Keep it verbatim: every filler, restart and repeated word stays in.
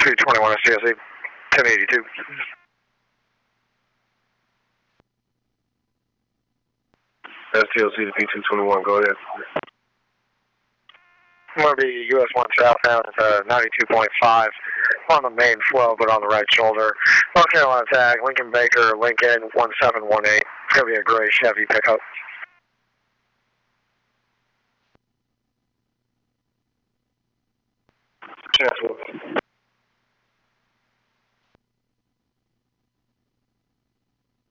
two twenty-one S T L C, ten eighty-two. S T L C to P two twenty-one, go ahead. I'm going to be U S one southbound at uh, ninety-two point five on the main flow, but on the right shoulder. North Carolina tag, Lincoln Baker, Lincoln one seven one eight. It's going to be a gray Chevy pickup. Chance